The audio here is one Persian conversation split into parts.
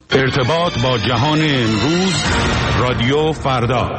ارتباط با جهان امروز، رادیو فردا.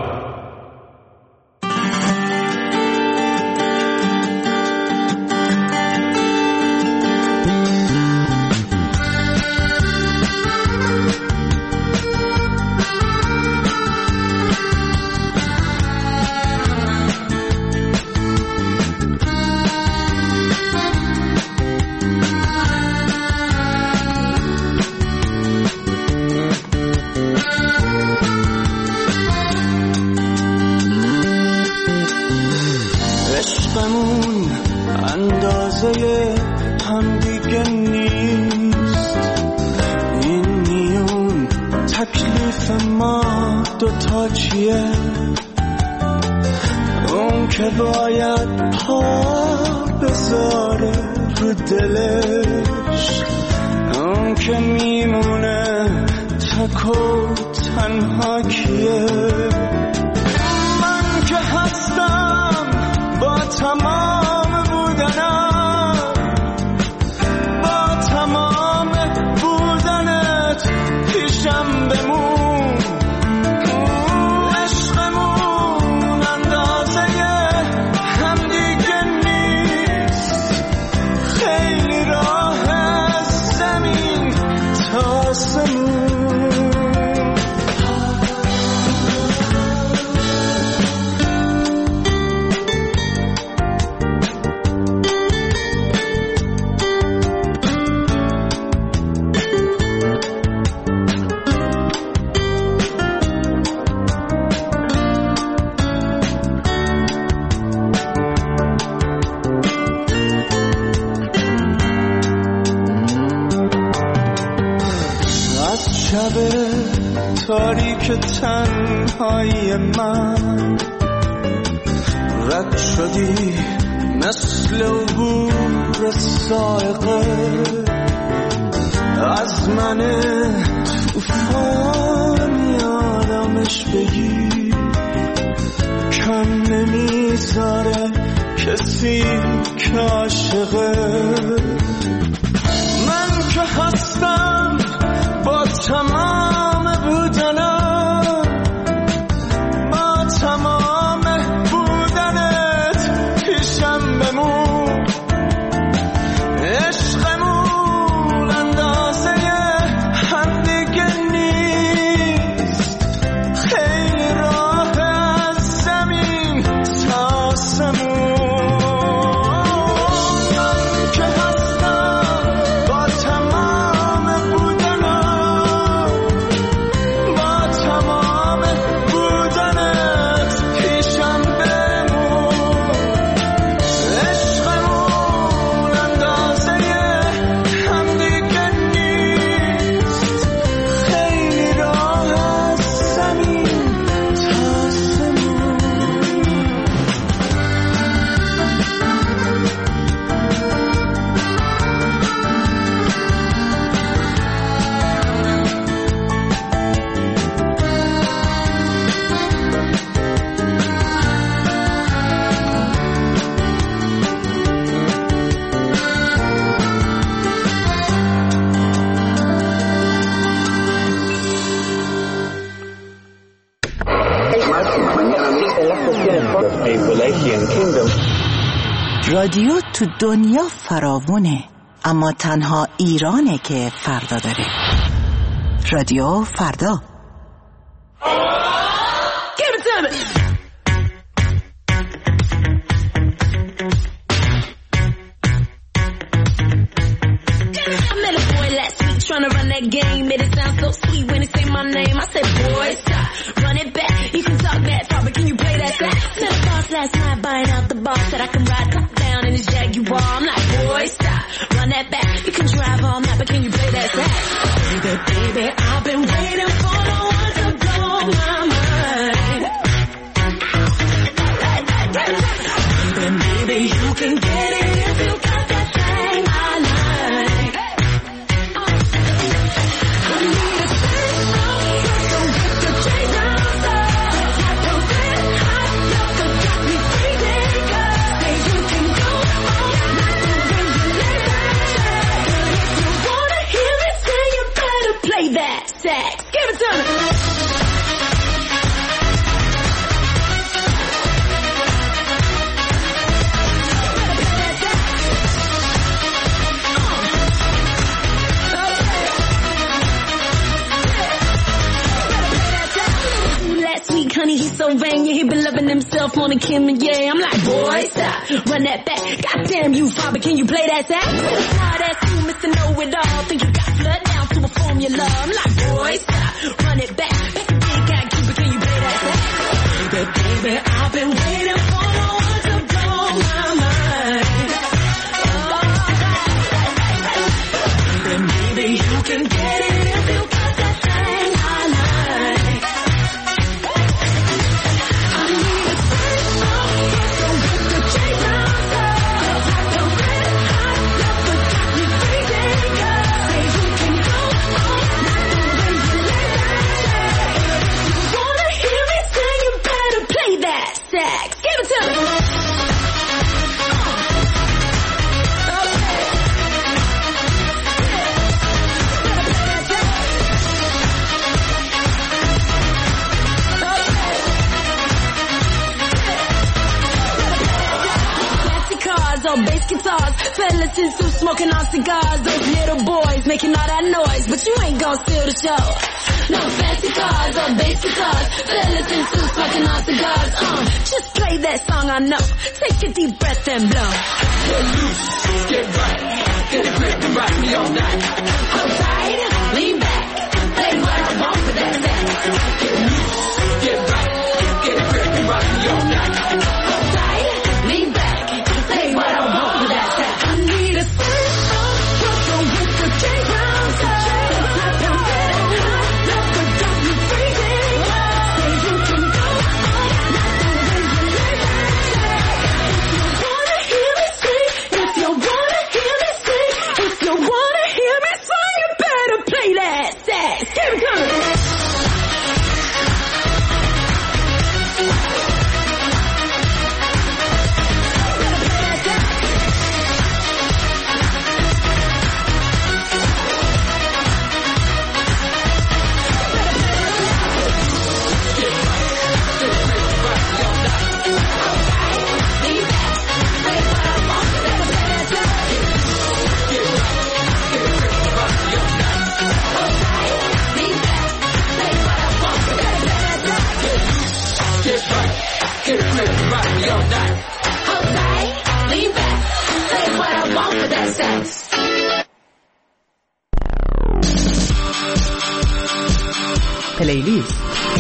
اون که باید پا بذاره رو دلش، اون که میمونه تک و تنها کیه؟ من که هستم با تمام بودنم، با تمام بودنت پیشم بمون. تاریک تنهایی من رد شدی مثل عبور سائقه از من توفان یادمش بگی، کم نمیذاره کسی که عاشقه. من که هستم با تمام بودنم، با تمام بودنت پیشم بمون. عشقمون اندازه هم دیگه نیست، خیلی راه از زمین تا آسمون. من که هستم با تمام بودنم، با تمام بودنت پیشم بمون. عشقمون اندازه هم دیگه نیست، خیلی راه از زمین تا آسمون. رادیو تو دنیا فراوونه، اما تنها ایرانه که فردا داره. رادیو فردا. Trying to run that game, made it sound so sweet when it say my name. I said, boy, stop, run it back. You can talk that far, but can you play that back? Met a boss last night, buying out the boss, said I can ride top down in his Jaguar. I'm like, boy, stop, run that back. You can drive all night, but can you play that back? Baby, baby, I've been waiting for the one to blow my mind. Baby, baby, you can get it if you got that thing I like. That sex. Give it to me. Honey, he's so vain, yeah, he been loving himself on a Kim and yeah. I'm like, boy, stop, run that back. Goddamn you, father, can you play that sax? Hard ass you, Mr. Know-It-All. Think you got blood down to a formula. I'm like, boy, stop, run it back. Back the big guy, Cupid, can you play that sax? Baby, baby, I've been waiting for no one to blow my mind. Oh, then maybe you can get it if you got that thing I like. Bass guitars, fellas in suits smoking on cigars. Those little boys making all that noise, but you ain't gon' steal the show. No fancy cars or bass guitars, fellas in suits smoking on cigars. Just play that song I know. Take a deep breath and blow. Get loose, get right, get a grip and rock me all night. Hold tight, lean back, play what I want for that sex. Get loose, get right, get a grip and rock me all night. Hold tight, lean back. What I want for that sex. I need a safe house, with the J-Brown side. Love the dog you freezing. Say you can go all night when you lay that sex. If you wanna hear me sing, if you wanna hear me sing, you better play that sex. Give it to me. پلیلیست.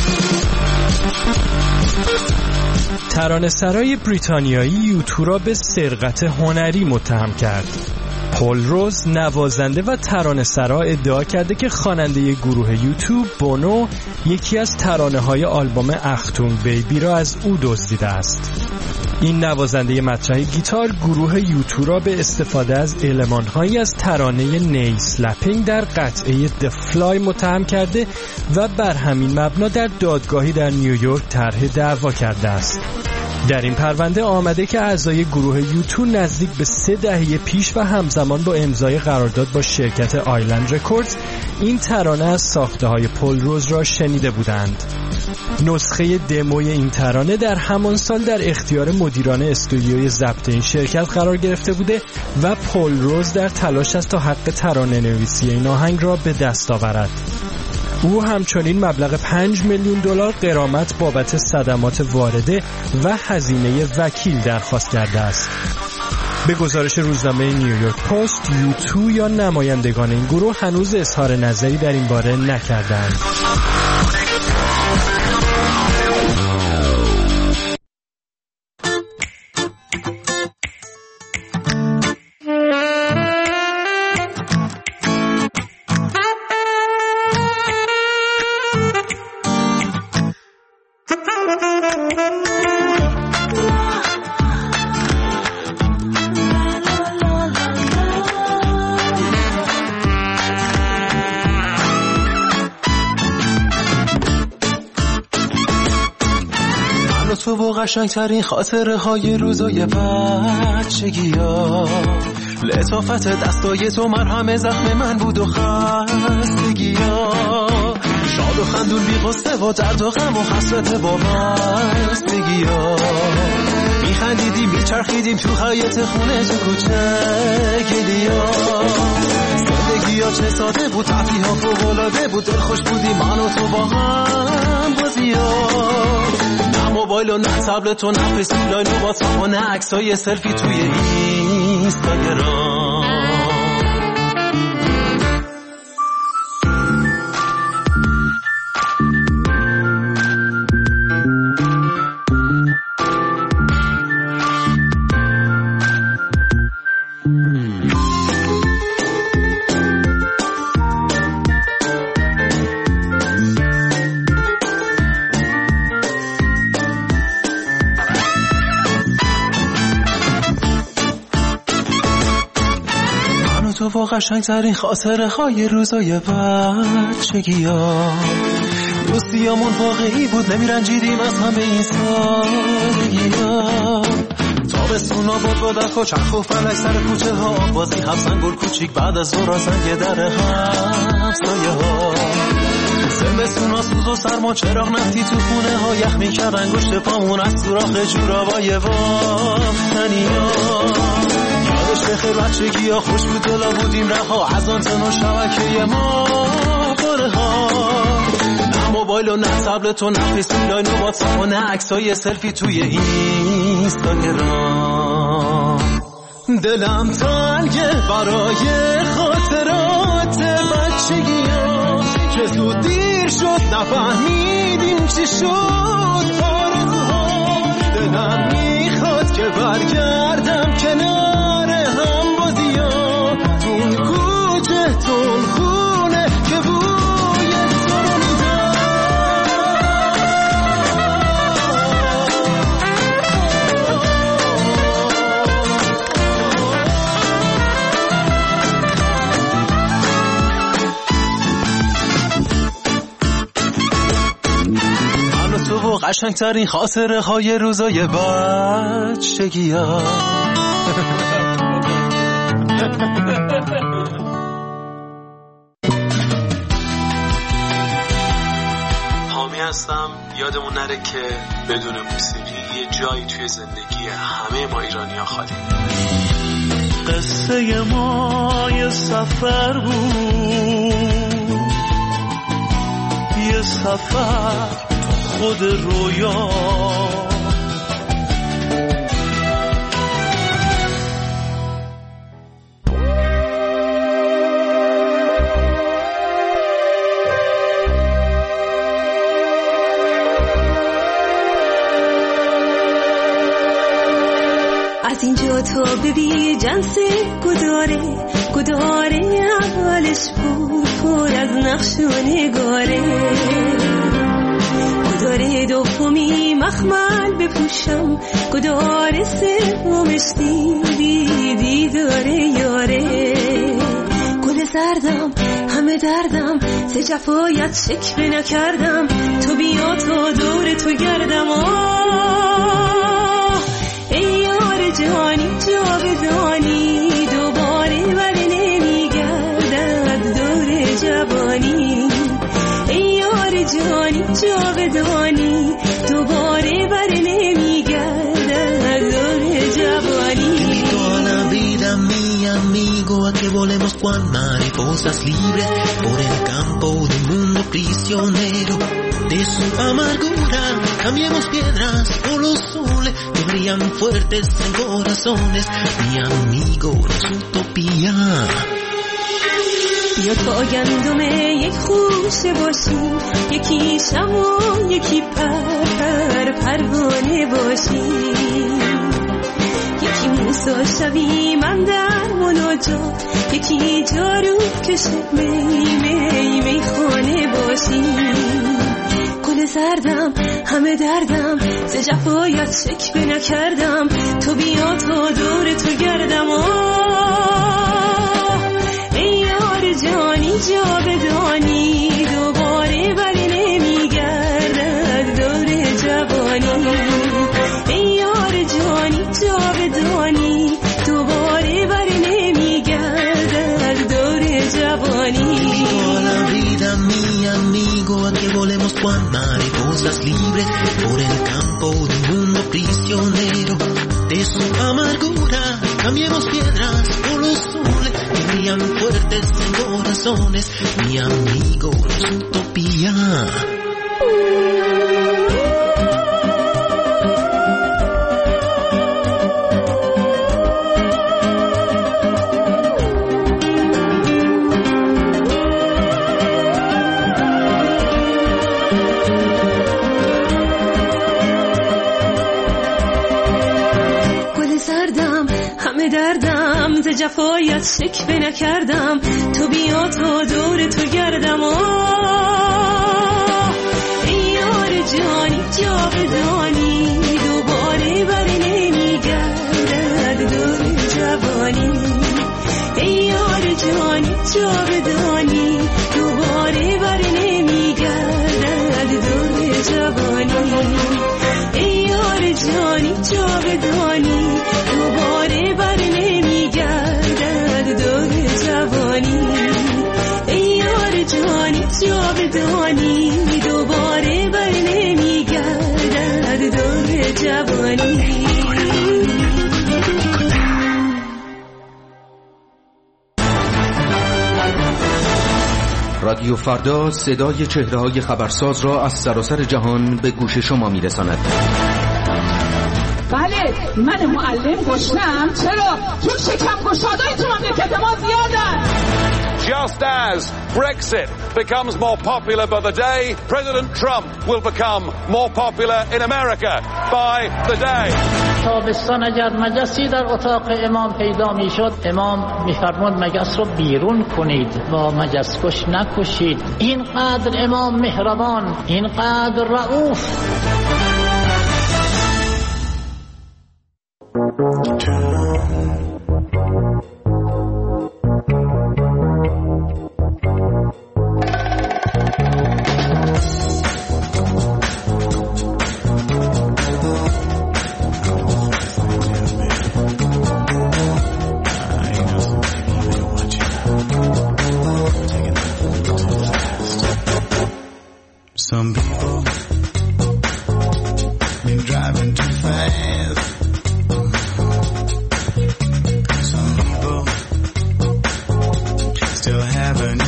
ترانه‌سرای بریتانیایی یوتو را به سرقت هنری متهم کرد. پول روز، نوازنده و ترانه‌سرا، ادعا کرده که خواننده گروه یوتو بونو یکی از ترانه‌های آلبوم اختون بیبی را از او دزدیده است. این نوازنده مطرح گیتار گروه یوتو را به استفاده از المان‌هایی از ترانه نی سلپینگ در قطعه د فلای متهم کرده و بر همین مبنا در دادگاهی در نیویورک طرح دعوا کرده است. در این پرونده آمده که اعضای گروه یوتو نزدیک به 3 دهه پیش و همزمان با امضای قرارداد با شرکت آیلند رکوردز این ترانه از ساخته‌های پول روز را شنیده بودند. نسخه دموی این ترانه در همان سال در اختیار مدیران استودیوی ضبط این شرکت قرار گرفته بوده و پول روز در تلاش است تا حق ترانه نویسی این آهنگ را به دست آورد. او همچنین مبلغ $5 میلیون غرامت بابت صدمات وارده و هزینه وکیل درخواست کرده است. به گزارش روزنامه نیویورک پست، یوتو یا نمایندگان این گروه هنوز اظهار نظری در این باره نکردند. تو با قشنگترین خاطره های روزای بچگی ها، لطافت دستای تو مرهم زخم من بود و خستگی ها. دندون بی قصه و درد و غم و حسرت وابستگی ها. میخندیدیم میچرخیدیم تو حیاط خونه تو کوچه گلیا. زندگی ها چه ساده بود، تفریح ها فوق‌العاده بود، دل خوش بودیم من و تو با هم بازی ها. نه موبایل و نه تبلت و نه فیسبوک لایو و واتساپ و نه عکسای سلفی توی اینستاگرام. تو با قشنگترین خاطره های روزای بچگی ها. دوستیامون واقعی بود، نمیرنجیدیم از همه این سادگی ها. تابستونا بود با دخ و چرخ و فلک سر کوچه ها، بازی هفزن گل کوچیک بعد از ظهر زنگ در همسایه ها. زمستونا سوز و سرما چراغ نفتی تو خونه ها، یخ میکرد انگشت پامون از سوراخ جورابای بافتنی ها. بخیر بچگی ها خوش بود، دلا بودیم رها از آنتن و شبکه ما باره ها. نه موبایل و نه تبلت و نه فیسبوک لایو و واتساپ و نه عکسای سلفی توی اینستاگرام. دلم تنگه برای خاطرات بچگی ها که زود دیر شد نفهمیدیم چی شد آرزوها. دلم میخواد که برگردم کنار هم بازیا، تون کوچه تون خونه که بوی تو رو میدم. من و تو و قشنگترین خاطره های روزای بچگی ها. حامی هستم. یادمون نره که بدون موسیقی یه جایی توی زندگی همه ما ایرانی‌ها خالی. قصه ما یه سفر بود، یه سفر خود رویا. از اینجا تا ببی جنس گداره اولش بود پر از نقش و نگاره. گداره دومی مخمل بپوشم، گداره سومش دیدی داره یاره. گل زردم همه دردم سه جفایت شکوه نکردم، تو بیا تا دور تو گردم. ای یار جهانی جاودانی، دوباره ولی نمیگردد دور جوانی. ای یار جهانی جاودانی، دوباره ولی nemiگردد دور جوانی. Toda la vida mi amigo a que volemos cual mariposas libres por el campo de un mundo prisionero de su amargura. Cambiemos piedras por los soles que brillan fuertes en corazones. Mi amigo es utopía. بیا تا گندم یک خوشه باشیم، یکی شمع یکی پروانه باشیم. یکی موسی شوی من در مناجات، یکی جارو کشه می خانه باشیم. گل زردم همه دردم ز جفایت شکوه نکردم، تو بیا تا دور تو گردم. جانی جاودانی، دوباره ولی نمیگردد دور جوانی. ای یار جانی جاودانی، دوباره ولی نمیگردد دور جوانی. Toda la vida mi amigo a que volemos cual mariposas libres por el campo de un mundo prisionero de su amargura. Cambiemos piedras por los soles que brillan fuertes en corazones. Mi amigo, es utopía. دردم ز جفایت شکوه نکردم، تو بیا تا دور تو گردم. ای یار جانی جاودانی، دوباره بر نمیگردد دور جوانی. ای یار جانی جاودانی، دوباره بر نمیگردد دور جوانی. ای یار جانی جاودانی، دوباره بر نمیگردد دور جوانی. ای یار جانی جاودانی، دوباره بر نمیگردد دور جوانی. رادیو فردا صدای چهره‌های خبرساز را از سراسر جهان به گوش شما می‌رساند. بله، من معلم گشنم. چرا؟ چون شکم گشادای تو مملکت ما زیادن. Just as Brexit becomes more popular by the day, President Trump will become more popular in America by the day. تابستان اگر مگسی در اتاق امام پیدا میشد، امام میفرمود مگس رو بیرون کنید و مگس کش نکشید. اینقدر امام مهربان، اینقدر رئوف. Some people been driving too fast. Some people still having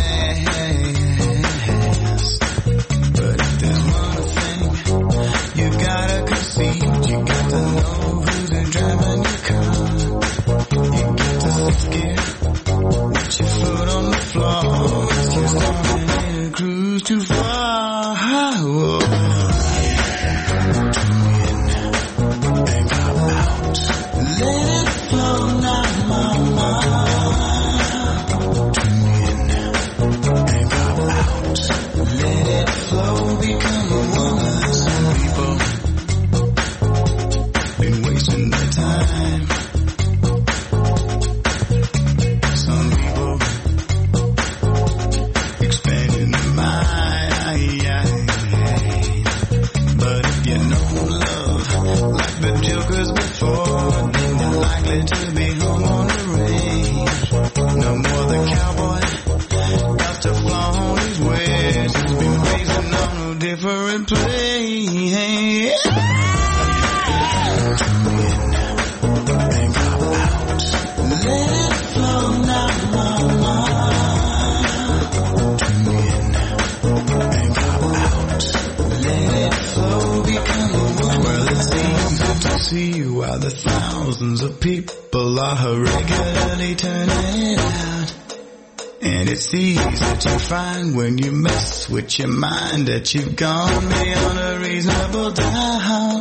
gas. But if there's one thing you gotta concede, you got to know who's driving your car. You got to skip with your foot on the floor. You're starting to cruise too far. Find when you mess with your mind that you've gone beyond a reasonable doubt.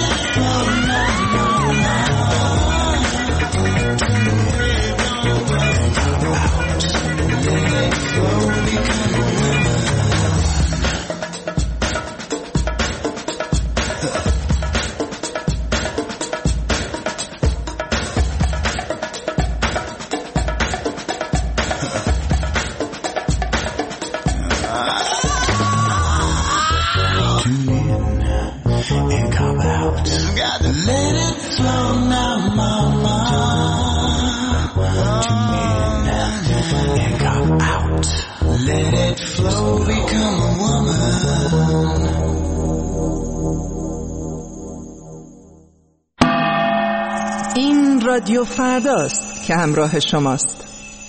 این رادیو فرداست که همراه شماست.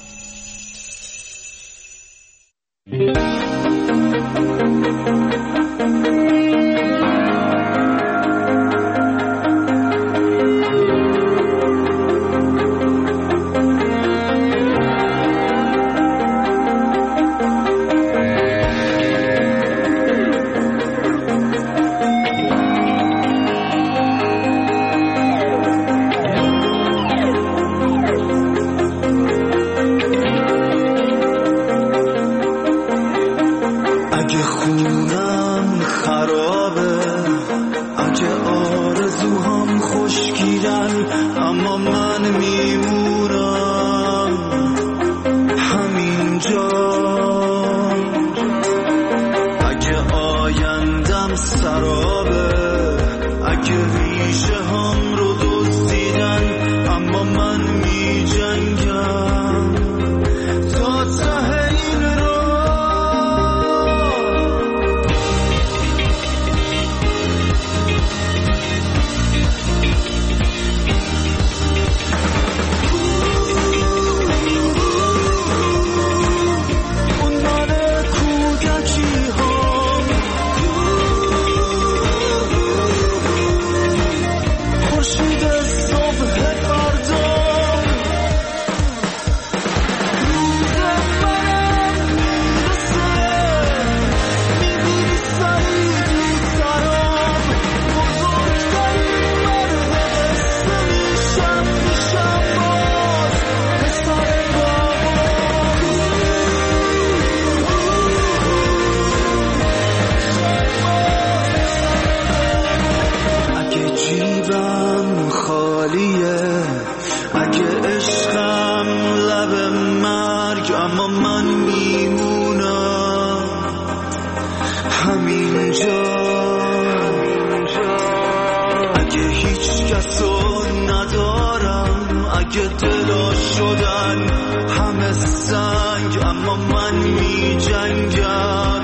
اگه دلا شدن همه سنگ، اما من می جنگم.